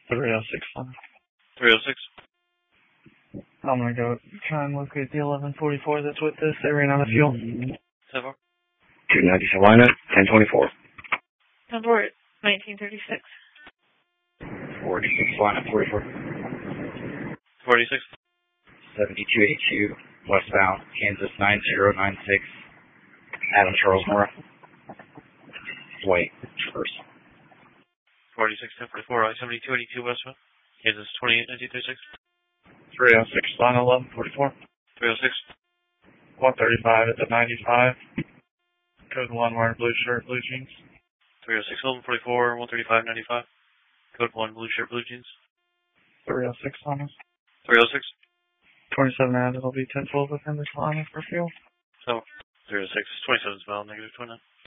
306 on. 306. I'm gonna go try and locate the 1144 that's with this. They ran out of fuel. 10-4. 290 Salina, 1024. 10-4, 1936. 46 Salina, 44. 46. 7282, westbound, Kansas 9096, Adam Charles North. White, first. 46, 1044, I-7282 westbound, Kansas 28, 1936. 306 on 1144. 306. 135 at the 95. Code 1 wearing blue shirt, blue jeans. 306, 1144, 135, 95. Code 1, blue shirt, blue jeans. 306 on us. 306. 27 added, it'll be 10 full within this line for fuel. So, 306, 27 is valid, -29.